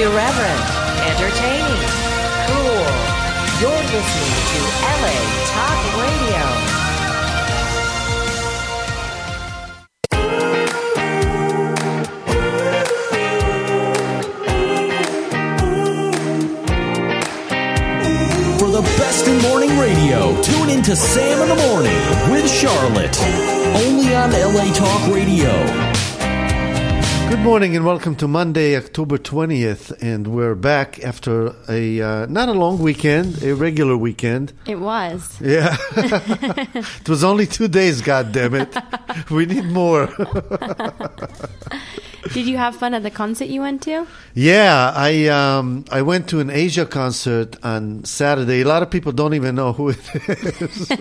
Irreverent, entertaining, cool. You're listening to LA Talk Radio. For the best in morning radio, tune into Sam in the Morning with Charlotte. Only on LA Talk Radio. Good morning and welcome to Monday, October 20th. And we're back after a not a long weekend, a regular weekend. It was. Yeah. It was only 2 days, goddammit. We need more. Did you have fun at the concert you went to? Yeah, I went to an Asia concert on Saturday. A lot of people don't even know who it is.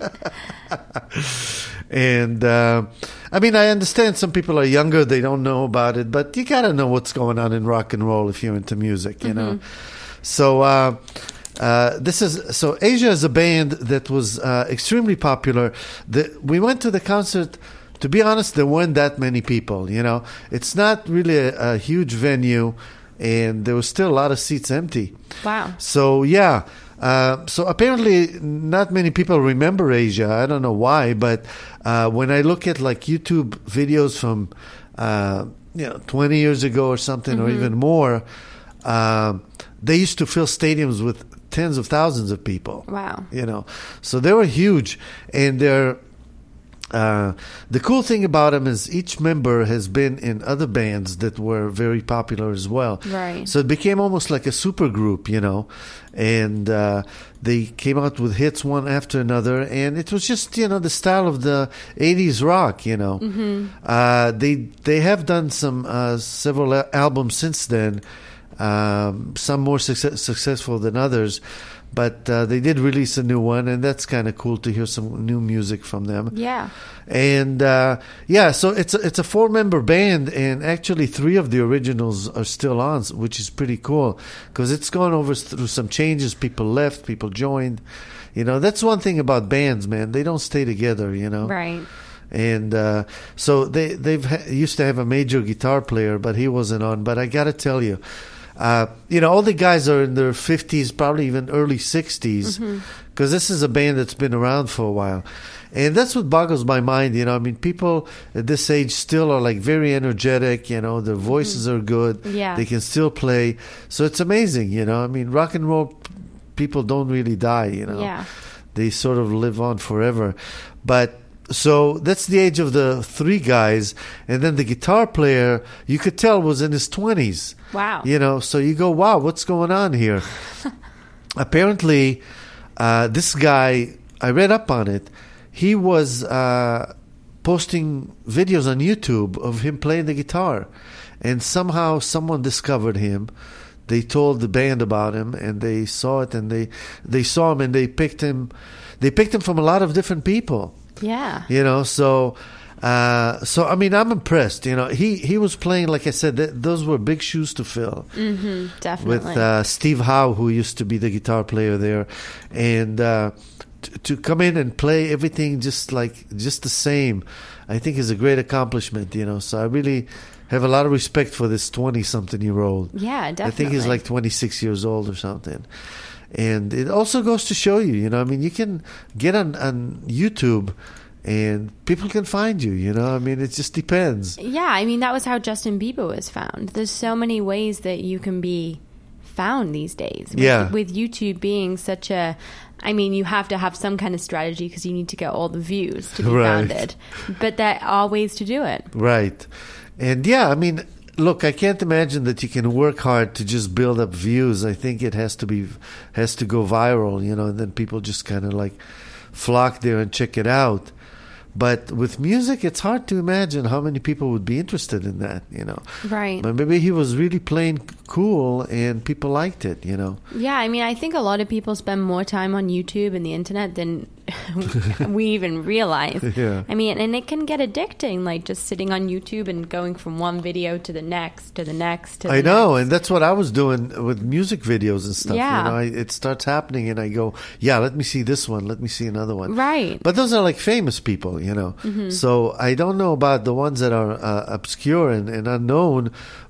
And I mean, I understand some people are younger, they don't know about it, but you got to know what's going on in rock and roll if you're into music, you know. So Asia is a band that was extremely popular. We went to the concert. To be honest, there weren't that many people, you know. It's not really a huge venue, and there was still a lot of seats empty. Wow. So, yeah. So apparently not many people remember Asia. I don't know why, but when I look at like YouTube videos from 20 years ago or something, or even more, they used to fill stadiums with tens of thousands of people. Wow. You know, so they were huge, and they're the cool thing about them is each member has been in other bands that were very popular as well. Right. So it became almost like a super group, you know, and they came out with hits one after another, and it was just, you know, the style of the 80s rock, you know. They have done some several albums since then, some more successful than others. But they did release a new one, and that's kind of cool to hear some new music from them. Yeah. And so it's a 4-member band, and actually 3 of the originals are still on, which is pretty cool because it's gone through some changes. People left, people joined. You know, that's one thing about bands, man. They don't stay together, you know. Right. And so they've used to have a major guitar player, but he wasn't on. But I got to tell you, you know, all the guys are in their 50s, probably even early 60s, because this is a band that's been around for a while. And that's what boggles my mind, you know. I mean, people at this age still are like very energetic, you know, their voices are good. Yeah. They can still play. So it's amazing, you know. I mean, rock and roll people don't really die, you know. Yeah. They sort of live on forever. But so that's the age of the 3 guys. And then the guitar player, you could tell, was in his 20s. Wow. You know, so you go, wow, what's going on here? Apparently, this guy, I read up on it, he was posting videos on YouTube of him playing the guitar. And somehow someone discovered him. They told the band about him, and they saw it, and they saw him, and they picked him. They picked him from a lot of different people. Yeah. You know, so I mean, I'm impressed. You know, he was playing, like I said, those were big shoes to fill. Definitely. With Steve Howe, who used to be the guitar player there, and to come in and play everything just the same, I think is a great accomplishment. You know, so I really have a lot of respect for this 20-something-year-old. Yeah, definitely. I think he's like 26 years old or something. And it also goes to show you, you know, I mean, you can get on YouTube and people can find you, you know, I mean, it just depends. Yeah, I mean, that was how Justin Bieber was found. There's so many ways that you can be found these days. With YouTube being such a, I mean, you have to have some kind of strategy because you need to get all the views to be founded. But there are ways to do it. Right. And yeah, I mean, look, I can't imagine that you can work hard to just build up views. I think it has to go viral, you know, and then people just kind of like flock there and check it out. But with music, it's hard to imagine how many people would be interested in that, you know. Right. But maybe he was really playing cool and people liked it, you know. Yeah, I mean, I think a lot of people spend more time on YouTube and the internet than we even realize. Yeah. I mean, and it can get addicting, like just sitting on YouTube and going from one video to the next, to the next, to the next. I know, and that's what I was doing with music videos and stuff. Yeah. You know, it starts happening and I go, yeah, let me see this one, let me see another one. Right. But those are like famous people, you know. So I don't know about the ones that are obscure and unknown,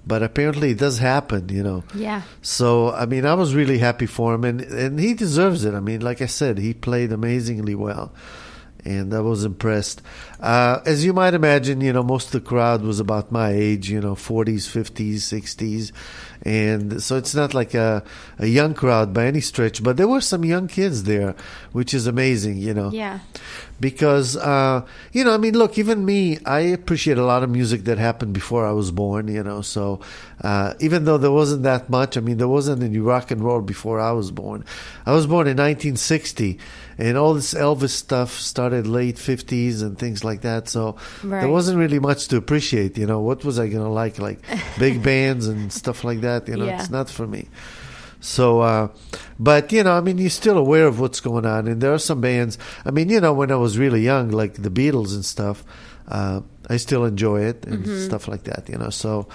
but apparently it does happen, you know. Yeah. So, I mean, I was really happy for him, and he deserves it. I mean, like I said, he played amazingly well, and I was impressed. As you might imagine, you know, most of the crowd was about my age, you know, 40s, 50s, 60s. And so it's not like a young crowd by any stretch, but there were some young kids there, which is amazing, you know. Yeah. Because, you know, I mean, look, even me, I appreciate a lot of music that happened before I was born, you know. So even though there wasn't that much, I mean, there wasn't any rock and roll before I was born. I was born in 1960, and all this Elvis stuff started late 50s and things like that. So there wasn't really much to appreciate, you know. What was I going to like big bands and stuff like that? You know, It's not for me. So, but, you know, I mean, you're still aware of what's going on. And there are some bands, I mean, you know, when I was really young, like the Beatles and stuff, I still enjoy it and stuff like that, you know. So,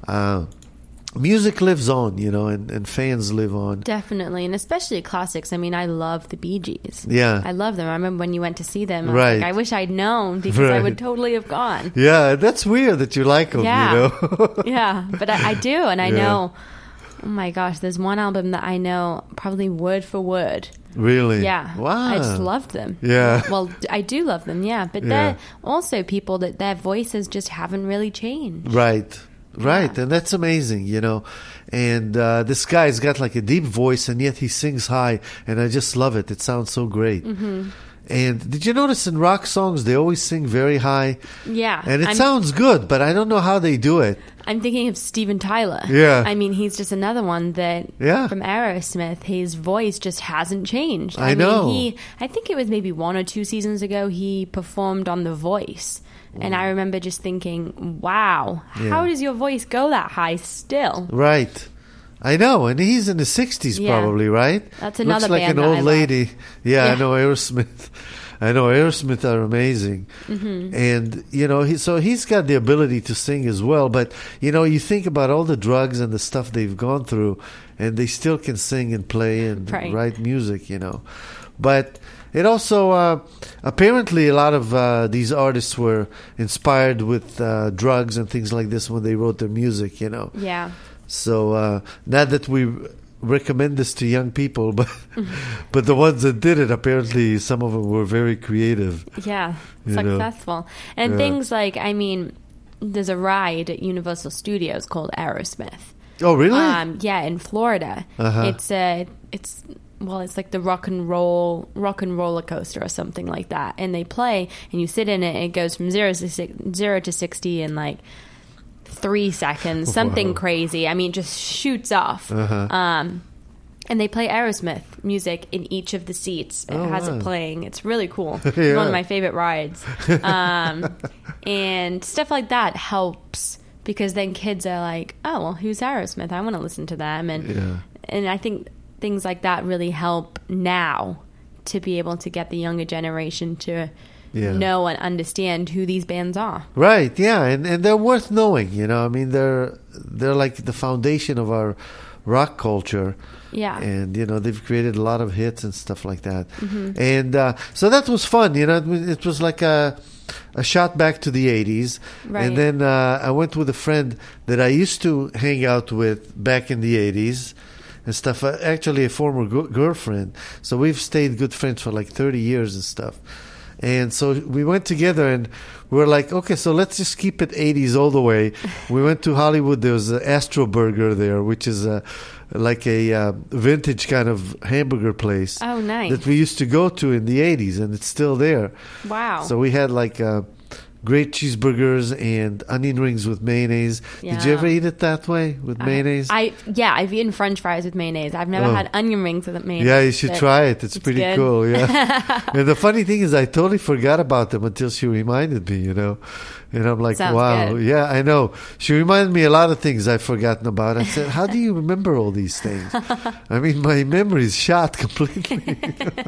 music lives on, you know, and fans live on. Definitely, and especially classics. I mean, I love the Bee Gees. Yeah. I love them. I remember when you went to see them. I was right. like, I wish I'd known, because I would totally have gone. Yeah, that's weird that you like them, you know. Yeah, but I do, and I know, oh my gosh, there's one album that I know probably word for word. Really? Yeah. Wow. I just loved them. Yeah. Well, I do love them, yeah. But they're also people that their voices just haven't really changed. Right. Right, and that's amazing, you know. And this guy's got like a deep voice, and yet he sings high, and I just love it. It sounds so great. Mm-hmm. And did you notice in rock songs, they always sing very high? Yeah. And it sounds good, but I don't know how they do it. I'm thinking of Steven Tyler. Yeah. I mean, he's just another one that, from Aerosmith, his voice just hasn't changed. I know. I think it was maybe 1 or 2 seasons ago, he performed on The Voice. And I remember just thinking, wow, how does your voice go that high still? Right. I know. And he's in the 60s probably, right? That's another Looks like band an old lady. Love. Yeah, I know Aerosmith. I know Aerosmith are amazing. Mm-hmm. And, you know, he's got the ability to sing as well. But, you know, you think about all the drugs and the stuff they've gone through, and they still can sing and play and write music, you know. But it also, apparently a lot of these artists were inspired with drugs and things like this when they wrote their music, you know. Yeah. So not that we recommend this to young people, but but the ones that did it, apparently some of them were very creative. Yeah, successful. And things like, I mean, there's a ride at Universal Studios called Aerosmith. Oh, really? Yeah, in Florida. It's like the rock and roller coaster or something like that. And they play, and you sit in it, and it goes from 0 to 60 in like 3 seconds, something crazy. I mean, just shoots off. And they play Aerosmith music in each of the seats. It has it playing. It's really cool. It's one of my favorite rides. And stuff like that helps, because then kids are like, oh, well, who's Aerosmith? I want to listen to them. And I think things like that really help now to be able to get the younger generation to know and understand who these bands are. Right, yeah, and they're worth knowing, you know. I mean, they're like the foundation of our rock culture. Yeah. And, you know, they've created a lot of hits and stuff like that. Mm-hmm. And so that was fun, you know. It was like a shot back to the 80s. Right. And then I went with a friend that I used to hang out with back in the 80s. And stuff, actually a former girlfriend. So we've stayed good friends for like 30 years and stuff. And so we went together, and we were like, okay, so let's just keep it 80s all the way. We went to Hollywood. There was Astro Burger there, which is like a vintage kind of hamburger place. Oh, nice. That we used to go to in the 80s, and it's still there. Wow. So we had like great cheeseburgers and onion rings with mayonnaise. Yeah. Did you ever eat it that way with mayonnaise? I've eaten French fries with mayonnaise. I've never had onion rings with mayonnaise. Yeah, you should try it. It's pretty good. Cool. Yeah. And the funny thing is, I totally forgot about them until she reminded me. You know, and I'm like, wow, good. Yeah, I know. She reminded me a lot of things I've forgotten about. I said, how do you remember all these things? I mean, my memory's shot completely.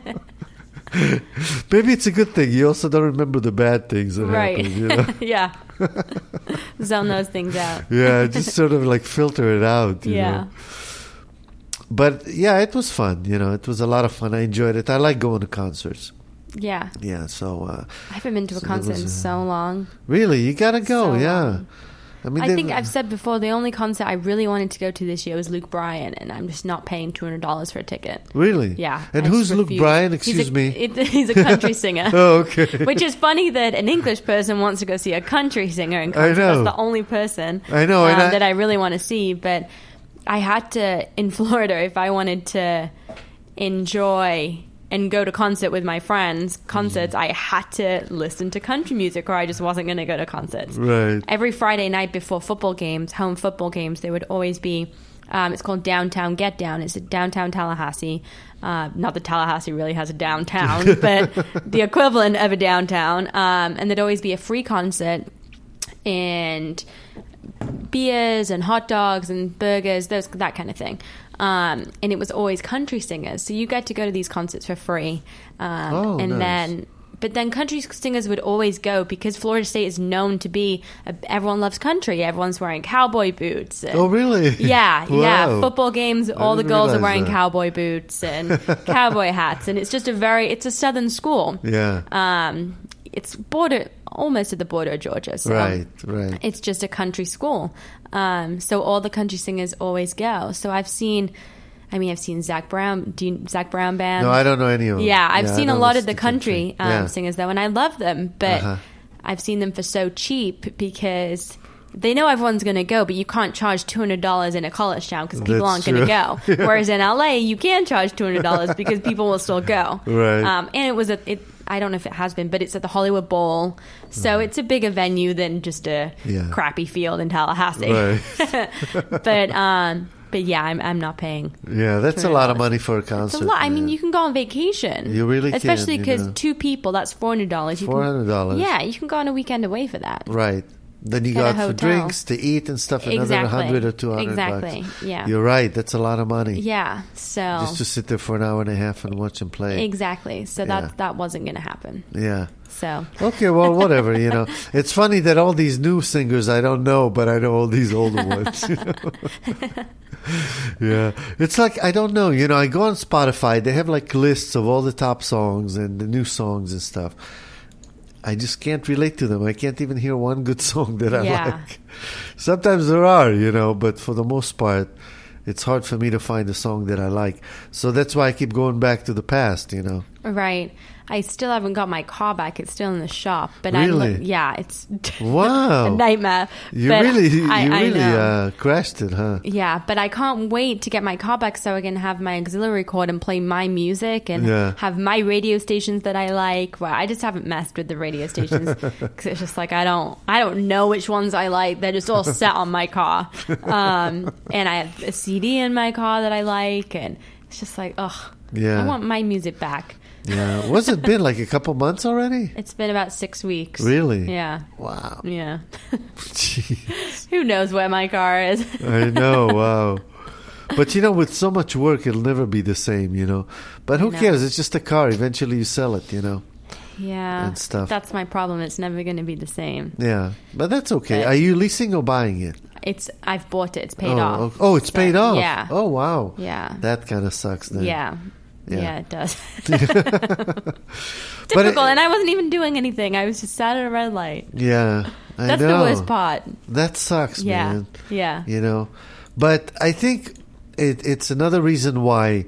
Maybe it's a good thing. You also don't remember the bad things that happen. You know? Yeah. Zone those things out. Yeah, just sort of like filter it out. You know? But yeah, it was fun. You know, it was a lot of fun. I enjoyed it. I like going to concerts. Yeah. Yeah, so... I haven't been to a concert in so long. Really? You gotta go, I mean, I think I've said before, the only concert I really wanted to go to this year was Luke Bryan, and I'm just not paying $200 for a ticket. Really? Yeah. And who's Luke Bryan? Excuse me. He's a country singer. Oh, okay. Which is funny that an English person wants to go see a country singer in concert. I know. That's the only person I know, that I really want to see. But I had to, in Florida, if I wanted to enjoy and go to concerts, I had to listen to country music or I just wasn't going to go to concerts. Right. Every Friday night before football games, home football games, there would always be, it's called Downtown Get Down. It's downtown Tallahassee. Not that Tallahassee really has a downtown, but the equivalent of a downtown. And there'd always be a free concert and beers and hot dogs and burgers, that kind of thing. And it was always country singers. So you get to go to these concerts for free. Nice. But then country singers would always go because Florida State is known to be, everyone loves country. Everyone's wearing cowboy boots. Oh, really? Yeah, Wow. yeah. Football games, all the didn't girls are realize wearing that. cowboy boots and cowboy hats. And it's just it's a southern school. Yeah. It's almost at the border of Georgia. So Right. it's just a country school. So all the country singers always go. So I've seen Zach Brown. Zach Brown Band? No, I don't know any of them. Yeah, I've seen I a don't lot of listen the to country Yeah. singers, though, and I love them. But I've seen them for so cheap because they know everyone's going to go, but you can't charge $200 in a college town because people That's aren't going to true. go. Whereas in LA, you can charge $200 because people will still go. Right. And it was I don't know if it has been, but it's at the Hollywood Bowl. So it's a bigger venue than just a crappy field in Tallahassee. Right. But yeah, I'm not paying. Yeah, that's a lot of money for a concert. It's a lot. I mean, man. you can go on vacation. You really can, especially because you know. 2 people, that's $400. $400. Yeah, you can go on a weekend away for that. Right. Then you At go a out for hotel. drinks, to eat and stuff, another Exactly. 100 or 200 Exactly. bucks. Yeah. You're right. That's a lot of money. Yeah. So Just to sit there for an hour and a half and watch them play. exactly. So Yeah. that wasn't going to happen. Yeah. So Okay, well, whatever, you know. It's funny that all these new singers I don't know, but I know all these older ones. You know? Yeah. It's like, I don't know, you know, I go on Spotify, they have like lists of all the top songs and the new songs and stuff. I just can't relate to them. I can't even hear one good song that I Yeah. like. Sometimes there are, you know, but for the most part, it's hard for me to find a song that I like. So that's why I keep going back to the past, you know. right. I still haven't got my car back. It's still in the shop. But Really? it's Wow. a nightmare. You But really I know. crashed it, huh? Yeah, but I can't wait to get my car back so I can have my auxiliary cord and play my music and Yeah. have my radio stations that I like. Well, I just haven't messed with the radio stations because it's just like I don't know which ones I like. They're just all set on my car, and I have a CD in my car that I like, and it's just like, ugh, Yeah. I want my music back. Yeah. What's it been, like a couple months already? It's been about 6 weeks. Really? Yeah. Wow. Yeah. Jeez. Who knows where my car is? I know, wow. But you know, with so much work, it'll never be the same, you know. But who I know. cares? It's just a car. Eventually you sell it, you know. Yeah. And stuff. That's my problem. It's never going to be the same. Yeah. But that's okay. But- Are you leasing or buying it? I've bought it. It's paid off. Oh, it's So, paid off? Yeah. Oh, wow. Yeah. That kind of sucks then. Yeah. Yeah. Yeah, it does. But Typical. And I wasn't even doing anything. I was just sat at a red light. Yeah. I That's know. the worst part. That sucks, Yeah. man. Yeah. You know, but I think it's another reason why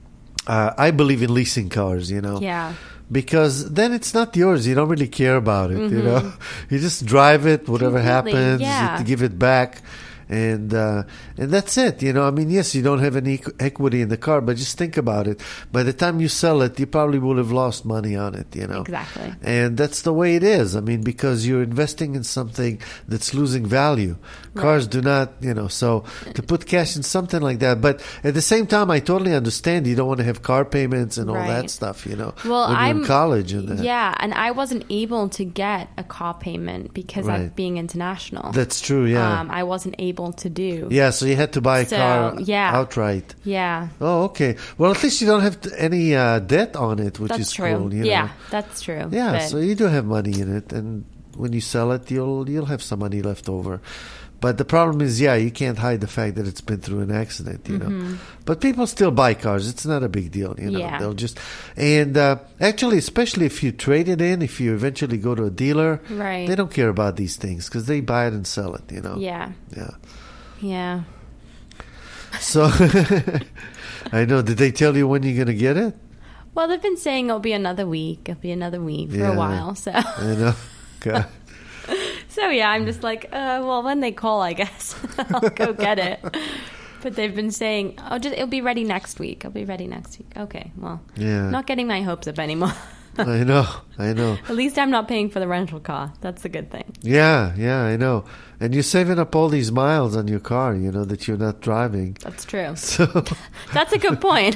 I believe in leasing cars, you know. Yeah. Because then it's not yours. You don't really care about it, you know. You just drive it, whatever Completely, happens, yeah. you give it back. And that's it, you know. I mean, yes, you don't have any equity in the car, but just think about it. By the time you sell it, you probably will have lost money on it, you know. Exactly. And that's the way it is. I mean, because you're investing in something that's losing value. Cars do not, you know, so to put cash in something like that. But at the same time, I totally understand you don't want to have car payments and all that Right. stuff, you know, Well, when you're I'm in college and that. Yeah, and I wasn't able to get a car payment because Right. of being international. That's true, yeah. I wasn't able to do. Yeah, so you had to buy a So, car yeah. outright. Yeah. Oh, okay. Well, at least you don't have any debt on it, which That's is true. cool. You yeah, know? that's true. Yeah, But- so you do have money in it, and when you sell it, you'll have some money left over. But the problem is, you can't hide the fact that it's been through an accident, you know. But people still buy cars. It's not a big deal, you know. Yeah. They'll just... And actually, especially if you trade it in, if you eventually go to a dealer, Right. they don't care about these things because they buy it and sell it, you know. Yeah. Yeah. Yeah. So, I know. Did they tell you when you're going to get it? Well, they've been saying it'll be another week. It'll be another week for a while. So, I know. Okay. so yeah, I'm just like, well, when they call, I guess I'll go get it. But they've been saying, it'll be ready next week. I'll be ready next week. Okay, well, not getting my hopes up anymore. I know. At least I'm not paying for the rental car. That's a good thing. Yeah, I know. And you're saving up all these miles on your car, you know, that you're not driving. That's true. So that's a good point.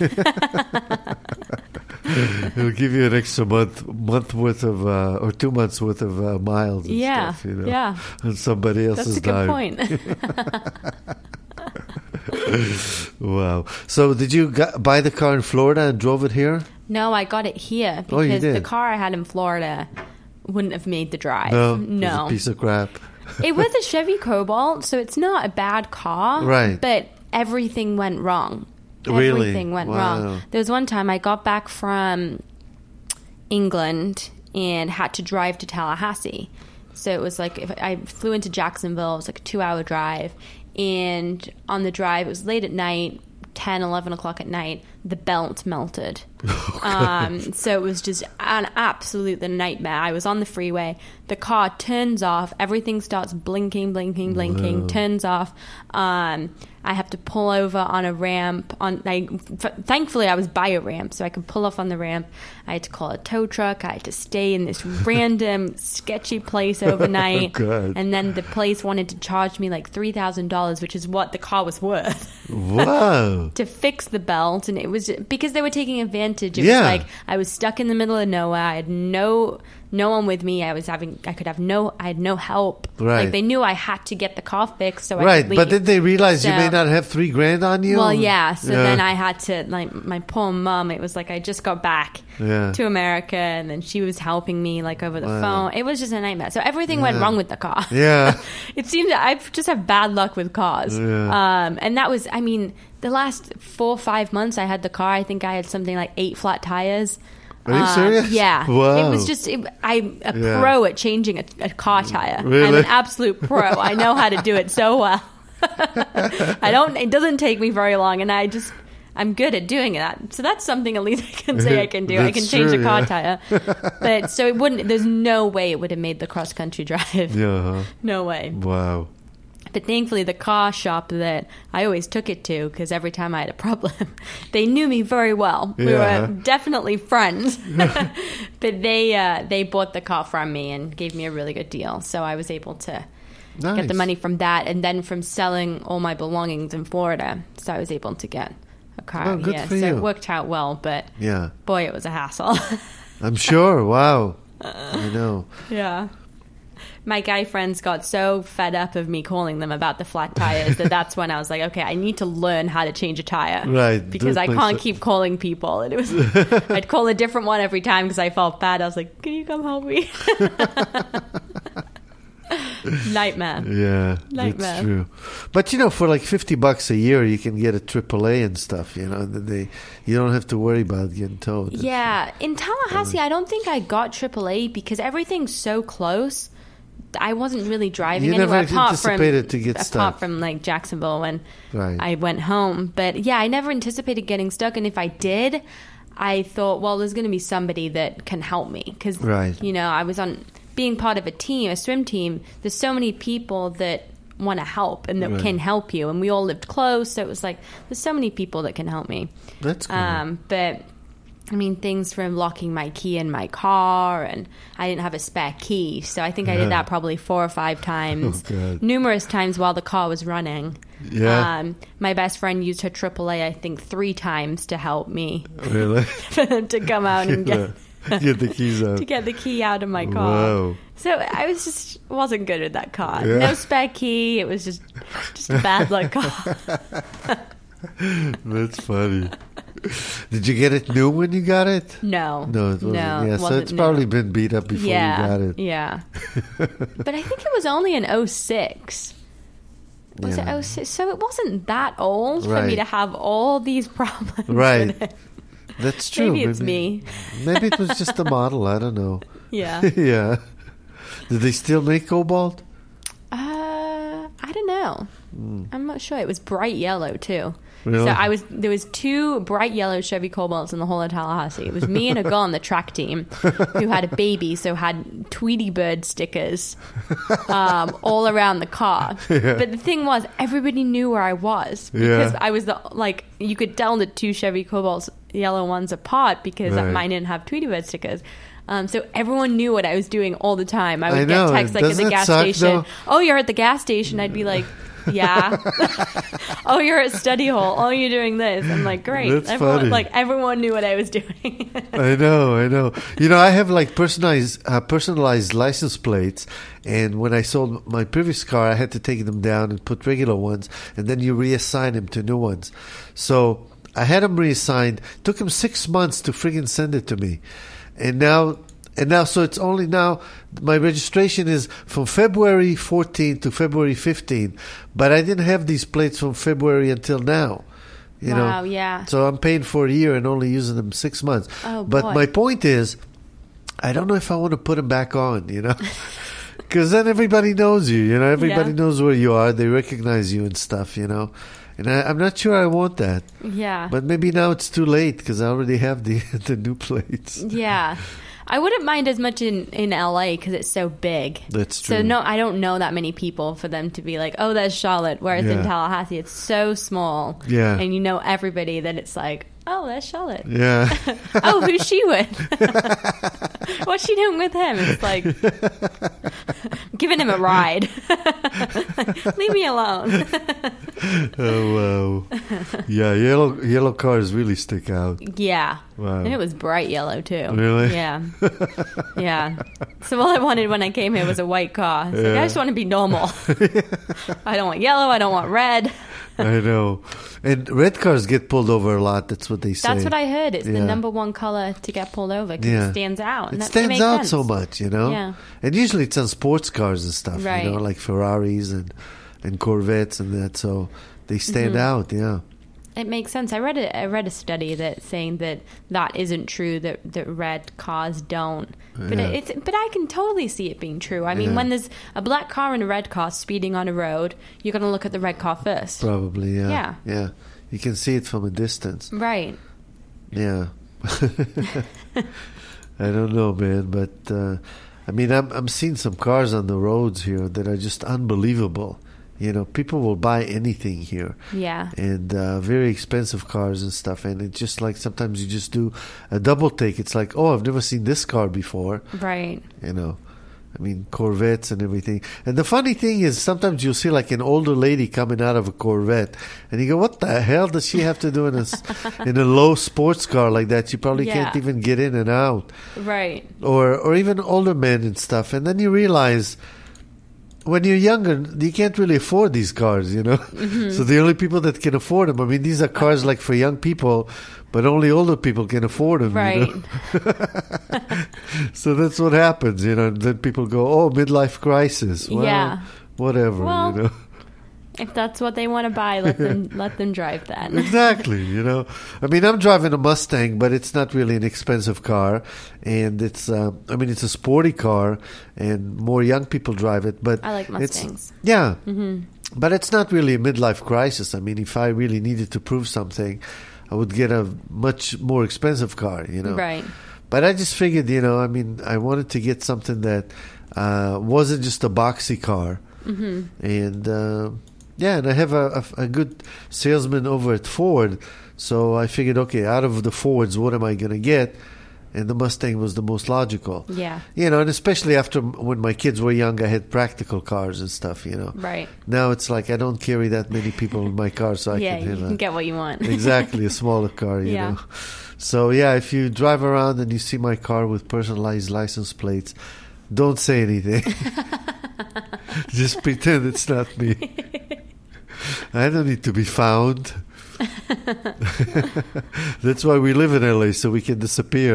It'll give you an extra month worth of, or 2 months worth of miles and stuff, you know. Yeah. On somebody else's dime. That's a good point. Wow. So did you buy the car in Florida and drove it here? No, I got it here you because did? the car I had in Florida wouldn't have made the drive. No. No. It was a piece of crap. It was a Chevy Cobalt, so it's not a bad car. Right. But everything went wrong. Really? Everything went wrong. There was one time I got back from England and had to drive to Tallahassee. So it was like, if I flew into Jacksonville, it was like a 2-hour drive. And on the drive, it was late at night, 10, 11 o'clock at night, the belt melted. So it was just an absolute nightmare. I was on the freeway. The car turns off. Everything starts blinking, turns off. I have to pull over on a ramp. Thankfully, I was by a ramp, so I could pull off on the ramp. I had to call a tow truck. I had to stay in this random, sketchy place overnight. And then the place wanted to charge me like $3,000, which is what the car was worth. Wow. To fix the belt. And it was because they were taking advantage. It was like I was stuck in the middle of nowhere. I had no one with me. I had no help. Right. Like they knew I had to get the car fixed, so right. I could leave. But did they realize you may not have $3,000 on you? Well, yeah. So then I had to, like, my poor mom. It was like I just got back to America, and then she was helping me like over the phone. It was just a nightmare. So everything went wrong with the car. Yeah. It seems that I just have bad luck with cars. Yeah. And that was, I mean, the last 4 or 5 months I had the car. I think I had something like 8 flat tires. Are you serious? Yeah. Wow. It was just, I'm a pro at changing a car tire. Really? I'm an absolute pro. I know how to do it so well. It doesn't take me very long, and I'm good at doing that. So that's something at least I can say I can do. I can change a car tire. But so it wouldn't, there's no way it would have made the cross country drive. Yeah. No way. Wow. But thankfully, the car shop that I always took it to, because every time I had a problem, they knew me very well. We were definitely friends. But they bought the car from me and gave me a really good deal. So I was able to get the money from that, and then from selling all my belongings in Florida. So I was able to get a car. Oh, good for you. So it worked out well, but boy, it was a hassle. I'm sure. Wow. I know. Yeah. My guy friends got so fed up of me calling them about the flat tires that's when I was like, okay, I need to learn how to change a tire. Right. Because I can't keep calling people. And it was, I'd call a different one every time because I felt bad. I was like, can you come help me? Nightmare. Yeah, Nightmare. That's true. But, you know, for like $50 a year, you can get a AAA and stuff, you know, and you don't have to worry about getting towed. Yeah. In Tallahassee, I don't think I got AAA because everything's so close. I wasn't really driving anywhere apart from like Jacksonville when I went home. But yeah, I never anticipated getting stuck. And if I did, I thought, well, there's going to be somebody that can help me. Because, you know, I was being part of a swim team. There's so many people that want to help and that can help you. And we all lived close. So it was like, there's so many people that can help me. That's cool. But I mean, things from locking my key in my car, and I didn't have a spare key, so I think I did that probably 4 or 5 times, numerous times while the car was running. Yeah. My best friend used her AAA, I think, 3 times to help me. Really? For them to come out and get the keys out. To get the key out of my car. Wow. So I wasn't good with that car. Yeah. No spare key. It was just a bad luck car. That's funny. Did you get it new when you got it? No. No, it wasn't. No, yeah, so it's probably been beat up before you got it. Yeah. But I think it was only in 2006. So it wasn't that old for me to have all these problems. Right. With it. That's true. Maybe it's me. Maybe it was just a model. I don't know. Yeah. Yeah. Did they still make Cobalt? I don't know. I'm not sure. It was bright yellow too. Really? So there was 2 bright yellow Chevy Cobalts in the whole of Tallahassee. It was me and a girl on the track team who had a baby, so had Tweety Bird stickers all around the car. Yeah. But the thing was, everybody knew where I was because I was you could tell the 2 Chevy Cobalts, yellow ones, apart because mine didn't have Tweety Bird stickers. So everyone knew what I was doing all the time. I would get texts at the gas station. Though? Oh, you're at the gas station. I'd be like, yeah. Oh, you're at study hall. Oh, you're doing this. I'm like, great. That's funny. Everyone knew what I was doing. I know. I have personalized license plates, and when I sold my previous car, I had to take them down and put regular ones, and then you reassign them to new ones. So I had them reassigned. It took them 6 months to friggin' send it to me. And now, so it's only now, my registration is from February 14 to February 15, but I didn't have these plates from February until now. You know? Yeah. So I'm paying for a year and only using them 6 months. Oh, but boy. My point is, I don't know if I want to put them back on, because then everybody knows you, everybody knows where you are, they recognize you and stuff, And I'm not sure I want that. Yeah. But maybe now it's too late because I already have the new plates. Yeah. I wouldn't mind as much in LA because it's so big. That's true. So I don't know that many people for them to be like, oh, there's Charlotte. Whereas in Tallahassee, it's so small. Yeah. And you know everybody that it's like, oh, there's Charlotte. Yeah. Oh, who's she with? What's she doing with him? It's like giving him a ride. Leave me alone. Oh, wow. Yeah, yellow cars really stick out. Yeah. Wow. And it was bright yellow, too. Really? Yeah. Yeah. So all I wanted when I came here was a white car. It's like, I just want to be normal. I don't want yellow. I don't want red. I know. And red cars get pulled over a lot. That's what they say. That's what I heard. It's the number one color to get pulled over because it stands out. It stands out sense. so much, Yeah. And usually it's on sports cars and stuff, right. like Ferraris and Corvettes and that. So they stand out, yeah. It makes sense. I read a study that's saying that isn't true, that red cars don't. But but I can totally see it being true. I mean, when there's a black car and a red car speeding on a road, you're going to look at the red car first. Probably, yeah. Yeah. Yeah. You can see it from a distance. Right. Yeah. I don't know, man, but I'm seeing some cars on the roads here that are just unbelievable. People will buy anything here. Yeah. And very expensive cars and stuff. And it's just like sometimes you just do a double take. It's like, oh, I've never seen this car before. Right. Corvettes and everything. And the funny thing is sometimes you'll see like an older lady coming out of a Corvette. And you go, what the hell does she have to do in a low sports car like that? She probably can't even get in and out. Right. Or even older men and stuff. And then you realize when you're younger, you can't really afford these cars, Mm-hmm. So the only people that can afford them, these are cars like for young people, but only older people can afford them, right. So that's what happens, and then people go, oh, midlife crisis. Well, whatever, Well, if that's what they want to buy, let them drive that. Exactly, I'm driving a Mustang, but it's not really an expensive car, and it's it's a sporty car, and more young people drive it. But I like Mustangs. But it's not really a midlife crisis. If I really needed to prove something, I would get a much more expensive car, Right. But I just figured, I wanted to get something that wasn't just a boxy car, and. And I have a good salesman over at Ford, so I figured, okay, out of the Fords, what am I going to get? And the Mustang was the most logical. Yeah. And especially after when my kids were young, I had practical cars and stuff, Right. Now it's like I don't carry that many people in my car, so I can get what you want. Exactly, a smaller car, you know. So, if you drive around and you see my car with personalized license plates, don't say anything. Just pretend it's not me. I don't need to be found. That's why we live in LA, so we can disappear.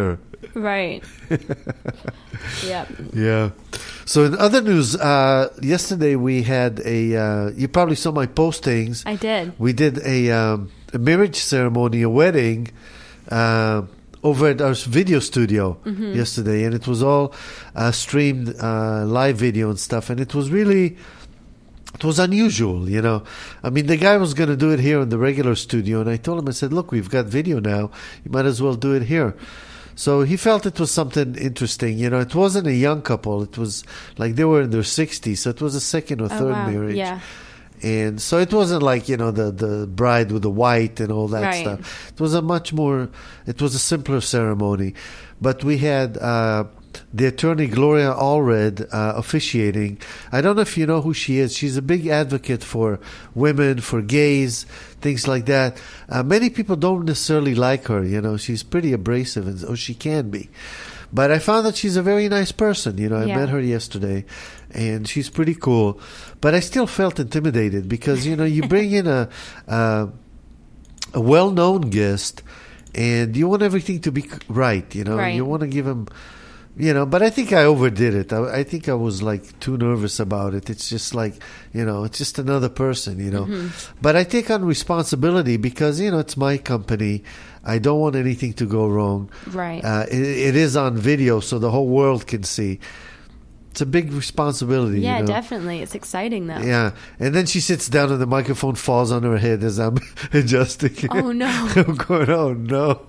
Right. Yep. Yeah. So in other news, yesterday we had you probably saw my postings. I did. We did a marriage ceremony, a wedding, over at our video studio yesterday, and it was all streamed live video and stuff, and it was unusual, you know. I mean, the guy was going to do it here in the regular studio, and I told him, I said, look, we've got video now. You might as well do it here. So he felt it was something interesting. You know, it wasn't a young couple. It was like they were in their 60s, so it was a second or third marriage. Yeah. And so it wasn't like, you know, the bride with the white and all that stuff. It was it was a simpler ceremony. But we had the attorney Gloria Allred officiating. I don't know if you know who she is. She's a big advocate for women, for gays, things like that. Many people don't necessarily like her. You know, she's pretty abrasive, or she can be. But I found that she's a very nice person. You know, I met her yesterday, and she's pretty cool. But I still felt intimidated because, you know, you bring in a well-known guest, and you want everything to be right. You know, you want to give him. You know, but I think I overdid it. I think I was like too nervous about it. It's just like, you know, it's just another person, you know. But I take on responsibility because, you know, it's my company. I don't want anything to go wrong. Right. It is on video, so the whole world can see. It's a big responsibility. Yeah, you know? Definitely. It's exciting, though. Yeah. And then she sits down and the microphone falls on her head as I'm adjusting it. Oh, no. I'm going, oh, no.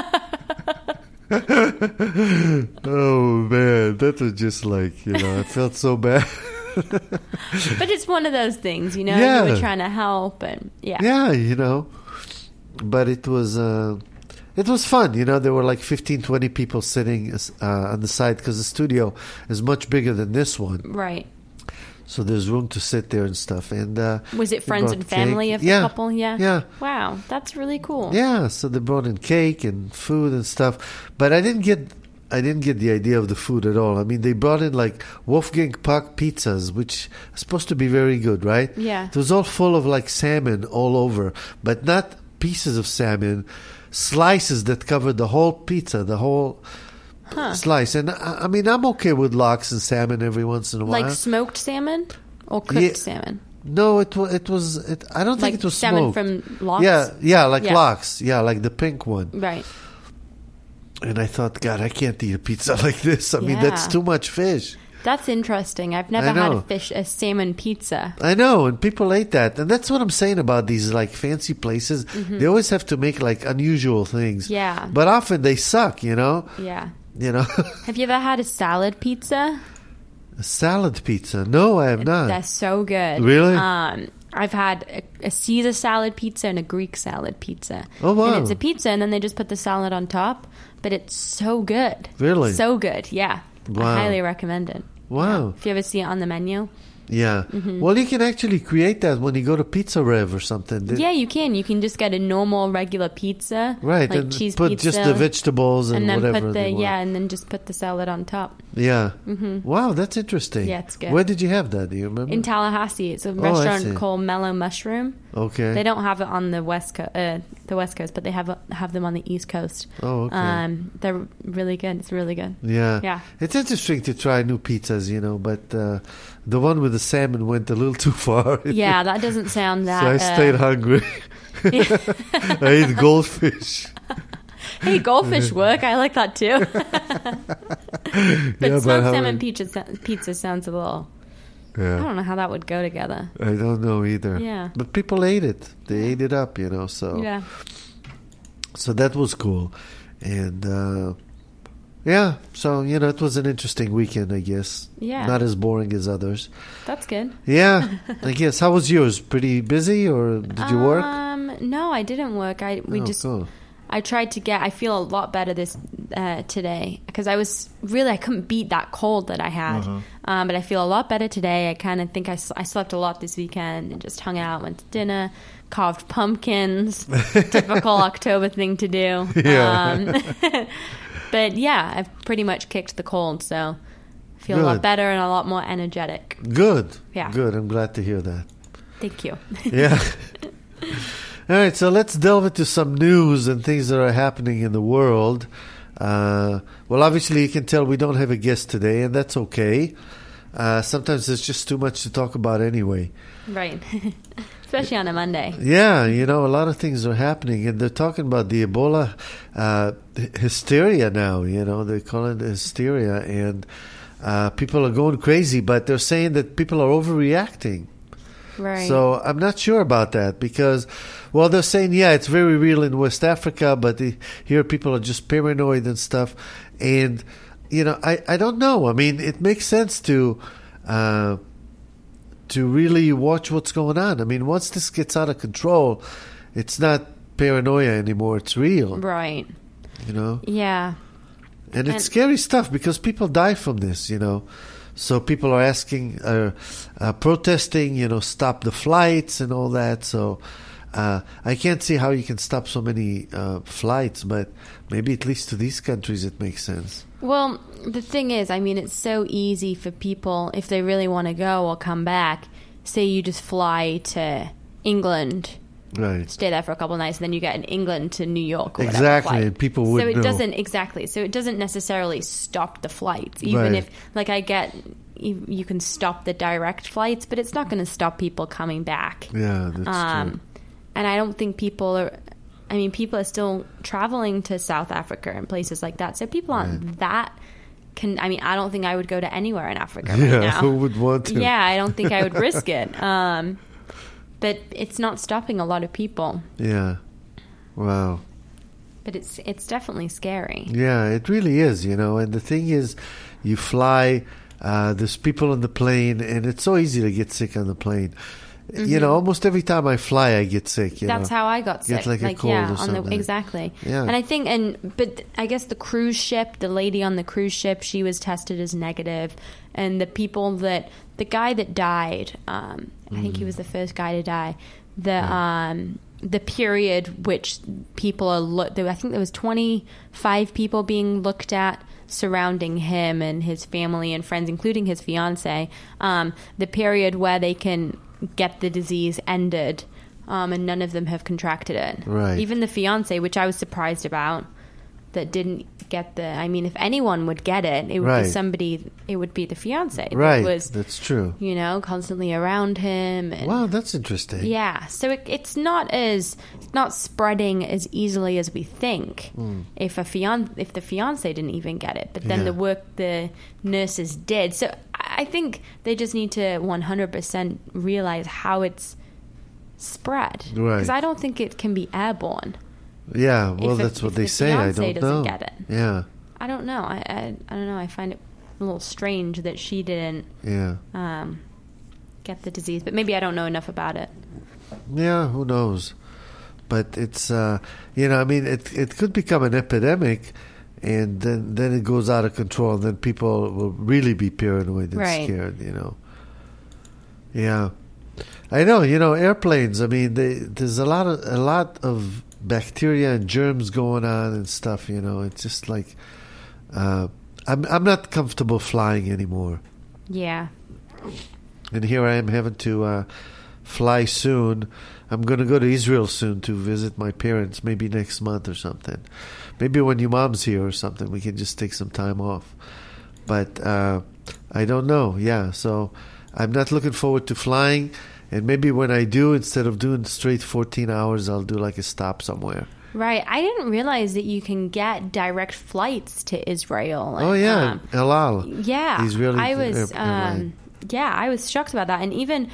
Oh man, that was just like, you know, I felt so bad. But it's one of those things, you know. Yeah. You were trying to help, and yeah, you know. But it was fun, you know. There were like 15, 20 people sitting on the side because the studio is much bigger than this one, right? So there's room to sit there and stuff. And was it friends and family of the couple? Yeah. Wow, that's really cool. Yeah, so they brought in cake and food and stuff. But I didn't get the idea of the food at all. I mean, they brought in like Wolfgang Puck pizzas, which are supposed to be very good, right? Yeah. It was all full of like salmon all over, but not pieces of salmon, slices that covered the whole pizza, the whole slice. And I mean, I'm okay with lox and salmon every once in a while. Like smoked salmon or cooked salmon? No, it was. I don't think it was salmon smoked. from lox. Yeah, like lox. Yeah, like the pink one. Right. And I thought, God, I can't eat a pizza like this. I mean, that's too much fish. That's interesting. I've never had a salmon pizza. I know, and people ate that. And that's what I'm saying about these like fancy places. They always have to make like unusual things. Yeah. But often they suck, you know? Yeah. You know? Have you ever had a salad pizza? A salad pizza? No, I have not. That's so good. Really? I've had a Caesar salad pizza and a Greek salad pizza. Oh, wow. And it's a pizza, and then they just put the salad on top. But it's so good. Really? So good, yeah. Wow. I highly recommend it. Wow. If you ever see it on the menu. Yeah. Well, you can actually create that when you go to Pizza Rev or something. Yeah, you can. You can just get a normal, regular pizza. Right. Like and cheese put pizza. just the vegetables and then whatever put they want. and then just put the salad on top. Yeah. Wow, that's interesting. Yeah, it's good. Where did you have that? Do you remember? In Tallahassee. It's a I see. restaurant called Mellow Mushroom. Okay. They don't have it on the West Coast, but they have them on the East Coast. Oh, okay. They're really good. It's really good. Yeah. Yeah. It's interesting to try new pizzas, you know, but the one with the salmon went a little too far. Yeah, that doesn't sound that... So I stayed hungry. I ate goldfish. Hey, goldfish work. I like that too. But smoked salmon pizza sounds a little... Yeah. I don't know how that would go together. I don't know either. Yeah. But people ate it. They ate it up, you know, so... Yeah. So that was cool. And... yeah, so, you know, it was an interesting weekend, I guess. Yeah. Not as boring as others. That's good. Yeah, I guess. How was yours? Pretty busy, or did you work? No, I didn't work. Cool. I tried to I feel a lot better today because I couldn't beat that cold that I had. But I feel a lot better today. I kind of think I slept a lot this weekend and just hung out, went to dinner, carved pumpkins, typical October thing to do. Yeah. But yeah, I've pretty much kicked the cold, so I feel a lot better and a lot more energetic. Good. Yeah. Good. I'm glad to hear that. Thank you. Yeah. All right, so let's delve into some news and things that are happening in the world. Well, obviously, you can tell we don't have a guest today, and that's okay. Sometimes there's just too much to talk about anyway. Right. Especially on a Monday. Yeah, a lot of things are happening, and they're talking about the Ebola hysteria now. They call it hysteria, and people are going crazy, but they're saying that people are overreacting. Right. So I'm not sure about that because, well, they're saying, yeah, it's very real in West Africa, but here people are just paranoid and stuff. And, I don't know. I mean, it makes sense to really watch what's going on. I mean, once this gets out of control, it's not paranoia anymore. It's real. Right. Yeah. And it's scary stuff because people die from this, So people are asking, protesting, stop the flights and all that. So I can't see how you can stop so many flights, but maybe at least to these countries it makes sense. Well, the thing is, I mean, it's so easy for people, if they really want to go or come back, say you just fly to England, right? Stay there for a couple of nights, and then you get in England to New York or exactly, and people would know. So it doesn't necessarily stop the flights, even if, like, I get you can stop the direct flights, but it's not going to stop people coming back. Yeah, that's true. And I don't think people are still traveling to South Africa and places like that. So people aren't that. I don't think I would go to anywhere in Africa right now. Who would want to? Yeah, I don't think I would risk it. But it's not stopping a lot of people. Yeah. Wow. But it's definitely scary. Yeah, it really is, And the thing is, you fly, there's people on the plane, and it's so easy to get sick on the plane. Mm-hmm. Almost every time I fly, I get sick. That's how I got sick. Get like a cold or something. Exactly. Yeah. And I think, but I guess the cruise ship, the lady on the cruise ship, she was tested as negative, and the guy that died, I think he was the first guy to die. The period which people are I think there was 25 people being looked at surrounding him and his family and friends, including his fiance. The period where they can get the disease ended, and none of them have contracted it. Right. Even the fiance, which I was surprised about, that didn't get if anyone would get it, it would be somebody, it would be the fiance. Right. That's true. Constantly around him. And, wow, that's interesting. Yeah. So it's not spreading as easily as we think. If the fiance didn't even get it, but then the work the nurses did. So I think they just need to 100% realize how it's spread. Right. Because I don't think it can be airborne. Yeah, well, that's what they say. I don't know. Get it. Yeah. I don't know. I don't know. I find it a little strange that she didn't get the disease, but maybe I don't know enough about it. Yeah, who knows? But it's, it could become an epidemic, and then it goes out of control, and then people will really be paranoid and scared, Yeah. I know, airplanes, there's a lot of bacteria and germs going on and stuff, It's just like, I'm not comfortable flying anymore. Yeah. And here I am having to fly soon. I'm going to go to Israel soon to visit my parents, maybe next month or something. Maybe when your mom's here or something, we can just take some time off. But I don't know. Yeah, so I'm not looking forward to flying. And maybe when I do, instead of doing straight 14 hours, I'll do like a stop somewhere. Right. I didn't realize that you can get direct flights to Israel. Oh, yeah. El Al. Yeah. Israeli I was shocked about that. And even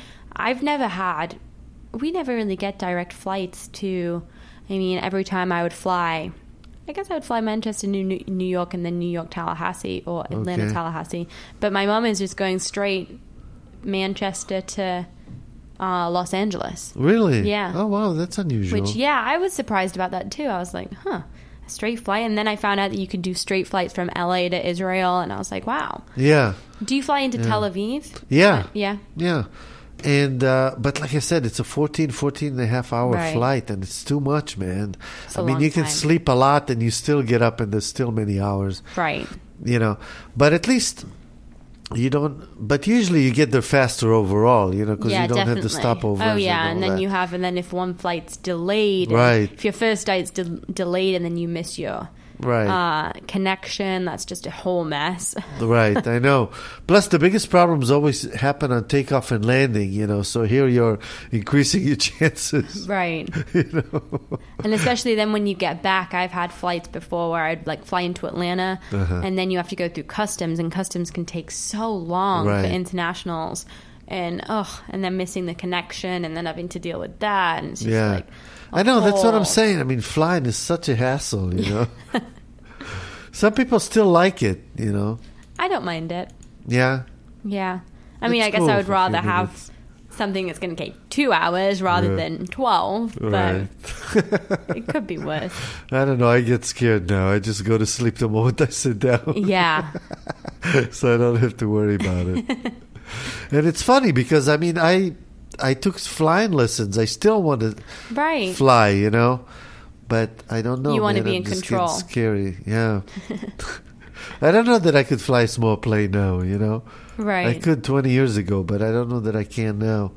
we never really get direct flights to, every time I would fly, I guess I would fly Manchester, New York, and then New York, Tallahassee, or Atlanta, Tallahassee. But my mom is just going straight Manchester to Los Angeles. Really? Yeah. Oh, wow, that's unusual. Which, I was surprised about that, too. I was like, a straight flight? And then I found out that you could do straight flights from LA to Israel, and I was like, wow. Yeah. Do you fly into Tel Aviv? Yeah. Yeah. And but like I said, it's a 14 and a half hour flight, and it's too much, man. You can sleep a lot and you still get up, and there's still many hours. Right. But at least you don't. But usually you get there faster overall, because you don't have the stopovers. Oh yeah, and then if one flight's delayed, right? If your first flight's delayed and then you miss your connection. That's just a whole mess. Right, I know. Plus, the biggest problems always happen on takeoff and landing, you know, so here you're increasing your chances. Right. You know? And especially then when you get back, I've had flights before where I'd like fly into Atlanta and then you have to go through customs, and customs can take so long for internationals. And then missing the connection, and then having to deal with that, and it's just like I know, that's what I'm saying. I mean, flying is such a hassle, you know. Some people still like it, you know. I don't mind it. Yeah. I mean, I guess I would rather have something that's going to take 2 hours rather than 12, but it could be worse. I don't know. I get scared now. I just go to sleep the moment I sit down. Yeah. So I don't have to worry about it. And it's funny because, I mean, I took flying lessons. I still want to fly, you know, but I don't know. You want to be in control. It's scary, yeah. I don't know that I could fly a small plane now, you know. Right. I could 20 years ago, but I don't know that I can now.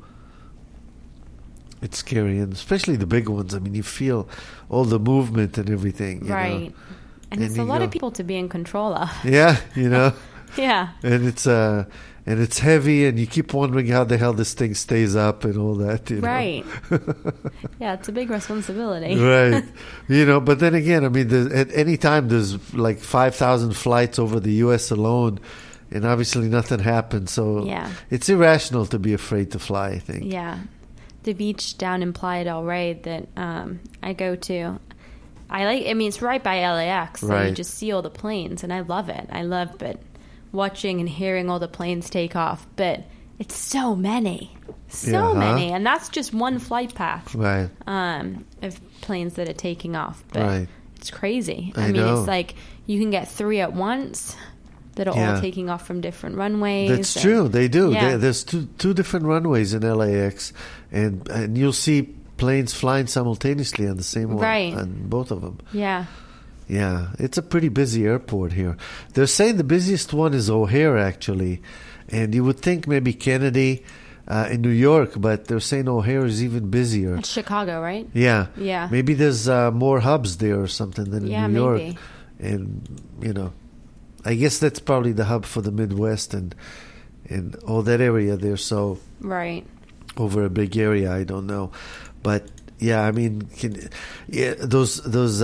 It's scary, and especially the big ones. I mean, you feel all the movement and everything, you know? And it's a lot of people to be in control of. Yeah, you know. Yeah. And it's heavy, and you keep wondering how the hell this thing stays up and all that, you know? Right. Yeah, it's a big responsibility. Right. You know, but then again, I mean, at any time there's like 5,000 flights over the U.S. alone, and obviously nothing happens. So it's irrational to be afraid to fly, I think. Yeah. The beach down in Playa del Rey that I go to, it's right by LAX, so you just see all the planes, and I love it. Watching and hearing all the planes take off, but it's so many, many, and that's just one flight path of planes that are taking off. But it's crazy. I mean, it's like you can get 3 at once that are all taking off from different runways. That's true. They do. There's two different runways in LAX, and you'll see planes flying simultaneously on the same one, on both of them. Yeah, it's a pretty busy airport here. They're saying the busiest one is O'Hare, actually. And you would think maybe Kennedy in New York, but they're saying O'Hare is even busier. It's Chicago, right? Yeah. Maybe there's more hubs there or something than in New York. And, you know, I guess that's probably the hub for the Midwest and all that area there. So over a big area, I don't know. But, yeah, I mean, those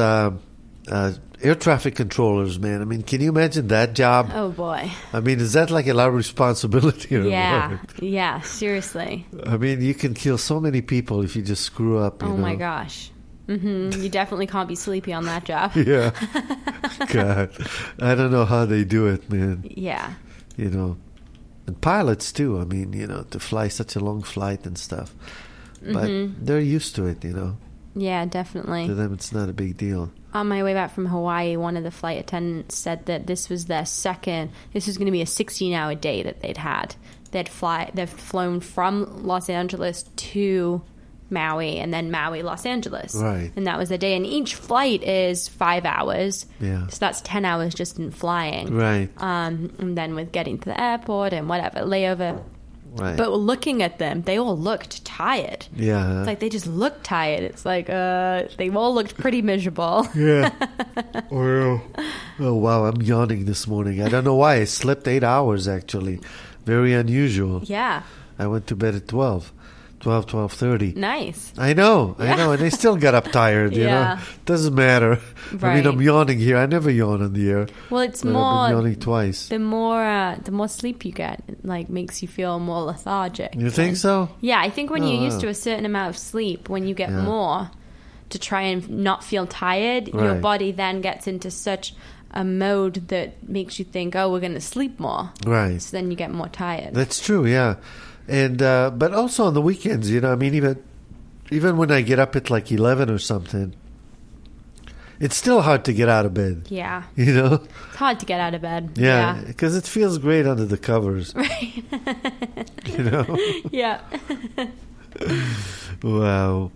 air traffic controllers, man. I mean, can you imagine that job? Oh, boy. I mean, is that like a lot of responsibility? Yeah, seriously. I mean, you can kill so many people if you just screw up. You know? My gosh. You definitely can't be sleepy on that job. Yeah. God. I don't know how they do it, man. Yeah. You know, and pilots too. I mean, you know, to fly such a long flight and stuff. But they're used to it, you know. Yeah, definitely. To them, it's not a big deal. On my way back from Hawaii, one of the flight attendants said that this was their second. This was going to be a 16-hour day that they'd had. They've flown from Los Angeles to Maui, and then Maui, Los Angeles. Right. And that was the day. And each flight is 5 hours. Yeah. So that's 10 hours just in flying. Right. And then with getting to the airport and whatever, layover. Right. But looking at them, they all looked tired. Yeah. It's like they just looked tired. It's like they all looked pretty miserable. Yeah. Oh, wow. I'm yawning this morning. I don't know why. I slept 8 hours, actually. Very unusual. Yeah. I went to bed at 12:30. Nice. I know. And I still got up tired, you know. Doesn't matter. Right. I mean, I'm yawning here. I never yawn on the air. Well, it's more... I've been yawning twice. The more sleep you get, it, like, makes you feel more lethargic. You think so? Yeah, I think when you're used to a certain amount of sleep, when you get more to try and not feel tired, your body then gets into such a mode that makes you think, oh, we're going to sleep more. Right. So then you get more tired. That's true, yeah. And but also on the weekends, you know, I mean, even when I get up at like 11 or something, it's still hard to get out of bed. Yeah. You know? It's hard to get out of bed. Yeah, because it feels great under the covers. Right. You know? Yeah. Wow.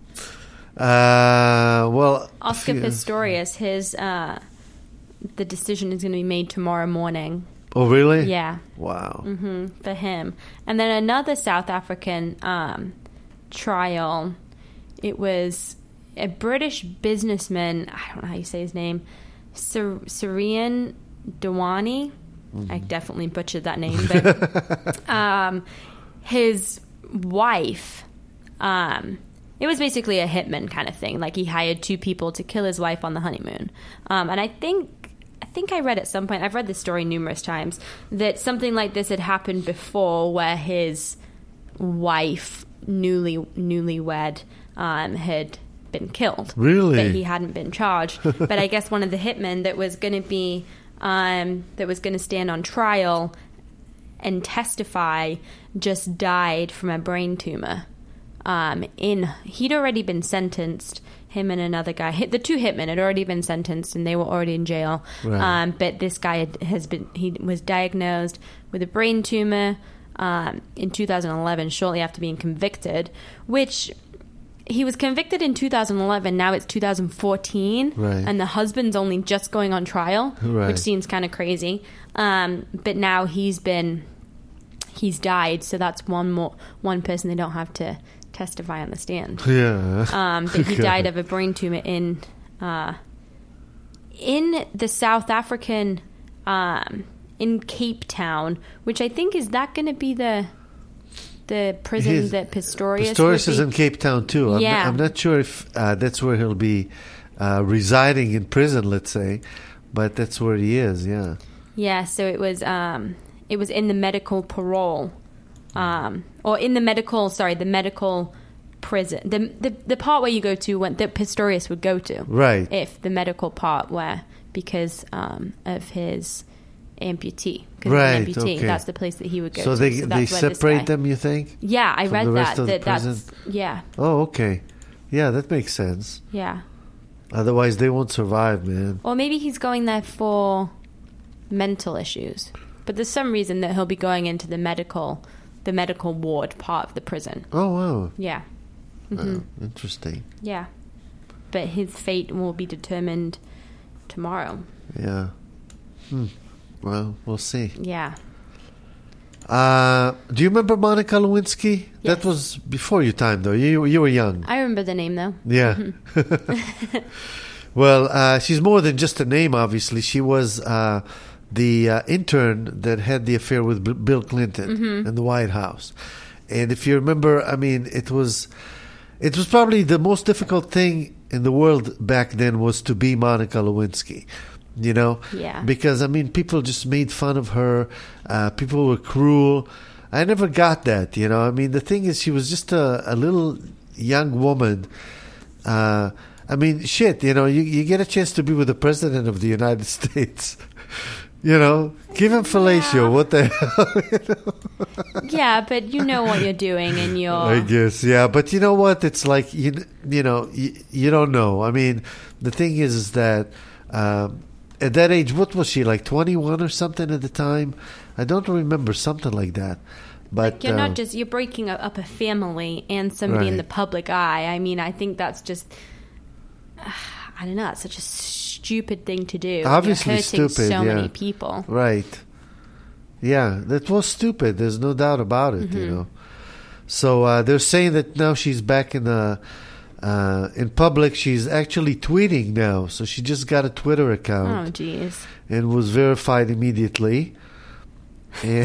Well, Oscar Pistorius, his the decision is going to be made tomorrow morning. Oh, really? Yeah. Wow. For him. And then another South African trial. It was a British businessman, I don't know how you say his name, Syrian Dawani. I definitely butchered that name, but his wife, it was basically a hitman kind of thing. Like, he hired 2 people to kill his wife on the honeymoon. And I think I read at some point, I've read this story numerous times, that something like this had happened before, where his wife, newlywed, had been killed. Really? But he hadn't been charged. But I guess one of the hitmen that was going to be that was going to stand on trial and testify just died from a brain tumor. He'd already been sentenced. Him and another guy, the 2 hitmen, had already been sentenced, and they were already in jail. Right. But this guy he was diagnosed with a brain tumor in 2011, shortly after being convicted. Which he was convicted in 2011. Now it's 2014, right. And the husband's only just going on trial, right. Which seems kind of crazy. But now he's died, so that's one person they don't have to testify on the stand. Yeah. But he died of a brain tumor in the South African, in Cape Town, which I think, is that going to be the prison that Pistorius is in Cape Town too. I'm not sure if that's where he'll be residing in prison, let's say, but that's where he is. Yeah. Yeah. So it was in the medical parole, or in the medical prison, the part where you go to when that Pistorius would go to, right? If the medical part because of his amputee. Right, amputee, okay. That's the place that he would go so to. They separate them, you think? Yeah, I read that. That's yeah. Oh, okay. Yeah, that makes sense. Yeah. Otherwise, they won't survive, man. Or maybe he's going there for mental issues. But there's some reason that he'll be going into the medical ward part of the prison. Oh, wow. Yeah. Mm-hmm. Interesting. Yeah. But his fate will be determined tomorrow. Yeah. Well, we'll see. Yeah. Do you remember Monica Lewinsky? Yes. That was before your time, though. You were young. I remember the name, though. Yeah. Well, she's more than just a name, obviously. She was the intern that had the affair with Bill Clinton in the White House. And if you remember, I mean, it was probably the most difficult thing in the world back then was to be Monica Lewinsky. You know? Yeah. Because, I mean, people just made fun of her. People were cruel. I never got that, you know? I mean, the thing is, she was just a little young woman. I mean, shit, you know, you get a chance to be with the President of the United States. You know? Give him fellatio. Yeah. What the hell? You know? Yeah, but you know what you're doing, and you're... I guess, yeah. But you know what? It's like, you know, you don't know. I mean, the thing is that... at that age, what was she, like 21 or something at the time? I don't remember, something like that. But like, you're not just, you're breaking up a family and somebody in the public eye. I mean, I think that's just, I don't know, it's such a stupid thing to do. Obviously you're hurting stupid, so yeah. many people. Right. Yeah, that was stupid. There's no doubt about it, you know. So they're saying that now she's back in public. She's actually tweeting now. So she just got a Twitter account. Oh, jeez. And was verified immediately. And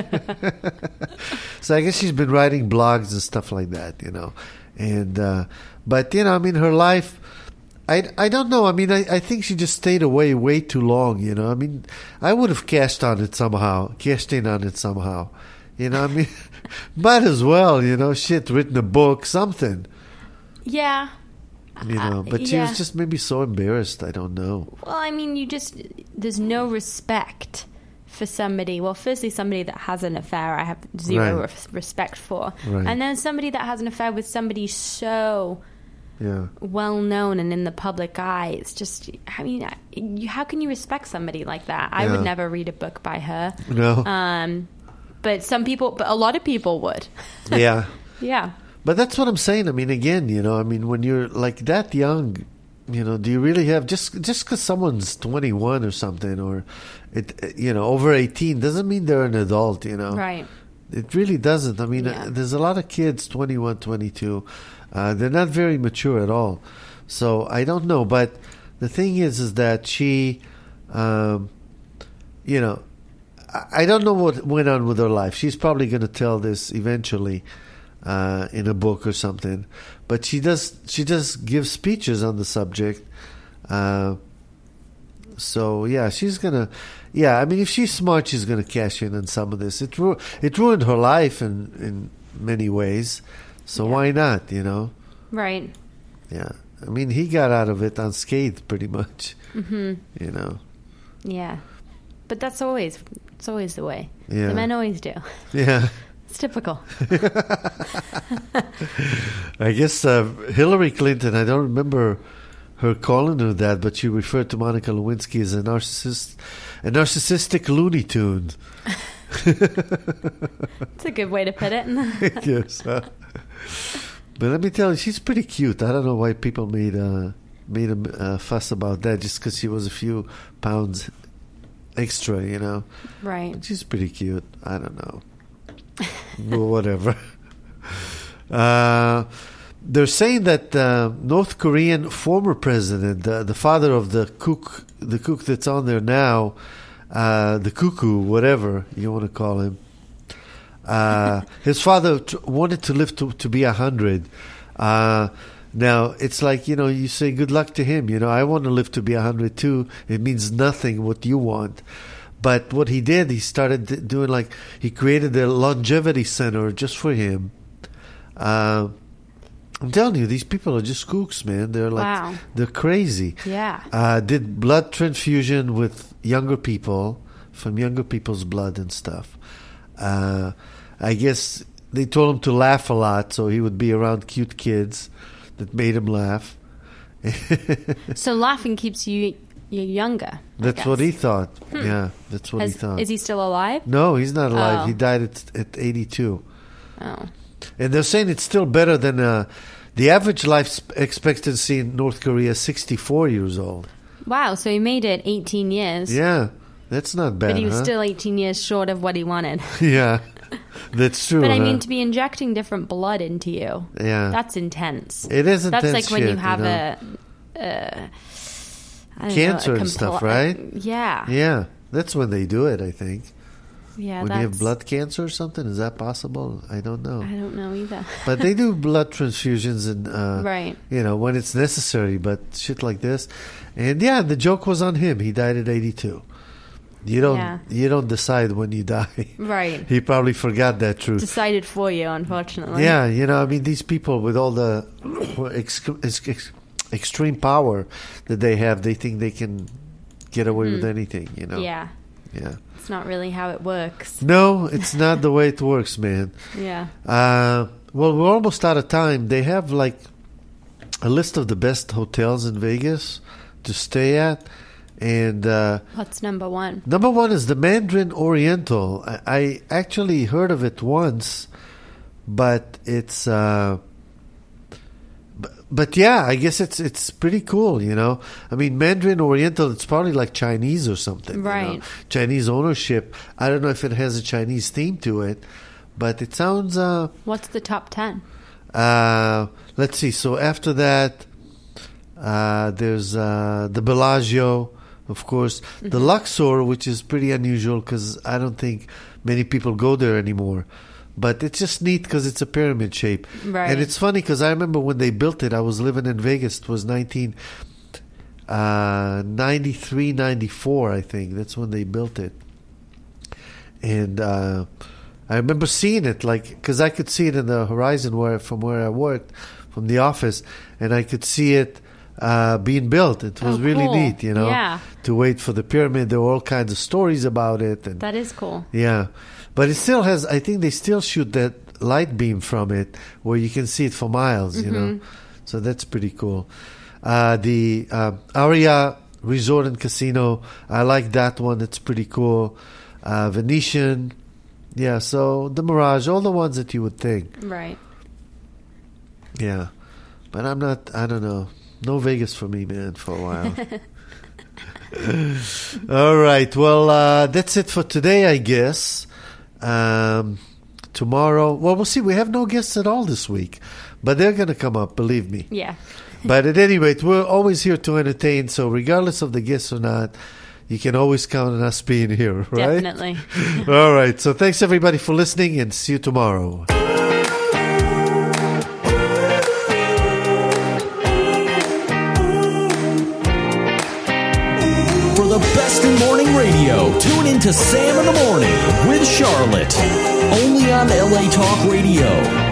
so I guess she's been writing blogs and stuff like that, you know. And but, you know, I mean, her life, I don't know. I mean, I think she just stayed away way too long, you know. I mean, I would have cashed in on it somehow. You know, I mean, might as well, you know, shit, written a book, something. Yeah. You know, but she was just maybe so embarrassed. I don't know. Well, I mean, there's no respect for somebody. Well, firstly, somebody that has an affair, I have zero respect for. Right. And then somebody that has an affair with somebody so well known and in the public eye. It's just, I mean, how can you respect somebody like that? I would never read a book by her. No. But a lot of people would. Yeah. Yeah. But that's what I'm saying. I mean, again, you know, I mean, when you're like that young, you know, do you really have just because someone's 21 or something, or you know, over 18 doesn't mean they're an adult, you know. Right. It really doesn't. I mean, there's a lot of kids, 21, 22. They're not very mature at all. So I don't know, but the thing is that she, you know, I don't know what went on with her life. She's probably going to tell this eventually in a book or something. But she does give speeches on the subject. So yeah, she's gonna. Yeah, I mean, if she's smart, she's gonna cash in on some of this. It ruined her life in many ways. So why not? You know. Right. Yeah, I mean, he got out of it unscathed, pretty much. Mm-hmm. You know. Yeah, but that's always the way. Yeah. The men always do. Yeah. It's typical. I guess Hillary Clinton, I don't remember her calling her that, but she referred to Monica Lewinsky as a narcissistic Looney Tune. It's a good way to put it. Yes. But let me tell you, she's pretty cute. I don't know why people made a fuss about that, just because she was a few pounds extra, you know. Right. But she's pretty cute. I don't know. Well, whatever. They're saying that North Korean former president, the father of the kook that's on there now, the cuckoo, whatever you want to call him, his father wanted to live to be 100. Now, it's like, you know, you say good luck to him. You know, I want to live to be 100 too. It means nothing what you want. But what he did, he started doing he created a longevity center just for him. I'm telling you, these people are just kooks, man. They're they're crazy. Yeah. Did blood transfusion with younger people, from younger people's blood and stuff. I guess they told him to laugh a lot, so he would be around cute kids that made him laugh. So laughing keeps you younger. That's what he thought. Yeah, that's what he thought. Is he still alive? No, he's not alive. Oh. He died at 82. Oh. And they're saying it's still better than the average life expectancy in North Korea is 64 years old. Wow, so he made it 18 years. Yeah, that's not bad, But he was still 18 years short of what he wanted. Yeah, that's true. But I mean, to be injecting different blood into you, yeah, that's intense. It is intense. That's like when shit, you have cancer and stuff, right? Yeah. Yeah, that's when they do it, I think. Yeah, when you have blood cancer or something, is that possible? I don't know. I don't know either. But they do blood transfusions and right. You know, when it's necessary, but shit like this. And yeah, the joke was on him. He died at 82. You don't decide when you die. Right. He probably forgot that truth. Decided for you, unfortunately. Yeah, you know, I mean, these people with all the extreme power that they have, they think they can get away with anything, you know. Yeah. Yeah. It's not really how it works. No, it's not the way it works, man. Yeah. Well, we're almost out of time. They have like a list of the best hotels in Vegas to stay at. And what's number one? Number one is the Mandarin Oriental. I actually heard of it once, but it's but yeah, I guess it's pretty cool, you know. I mean, Mandarin Oriental, it's probably like Chinese or something, right? You know? Chinese ownership. I don't know if it has a Chinese theme to it, but it sounds. What's the top 10? Let's see. So after that, there's the Bellagio, of course, the Luxor, which is pretty unusual because I don't think many people go there anymore. But it's just neat because it's a pyramid shape. Right. And it's funny because I remember when they built it, I was living in Vegas. It was 1993, 94, I think. That's when they built it. And I remember seeing it, like, because I could see it in the horizon from where I worked, from the office, and I could see it being built. It was really neat, you know, to wait for the pyramid. There were all kinds of stories about it. And, that is cool. Yeah. But it still has, I think they still shoot that light beam from it where you can see it for miles, you know. So that's pretty cool. The Aria Resort and Casino, I like that one. It's pretty cool. Venetian. Yeah, so the Mirage, all the ones that you would think. Right. Yeah. But I don't know. No Vegas for me, man, for a while. All right. Well, that's it for today, I guess. Tomorrow, well, we'll see. We have no guests at all this week, but they're going to come up, believe me. Yeah. But at any rate, we're always here to entertain. So regardless of the guests or not, you can always count on us being here, right? Definitely. All right. So thanks everybody for listening, and see you tomorrow. For the best in morning radio, tune in to Sam in the Morning with Charlotte. Only on LA Talk Radio.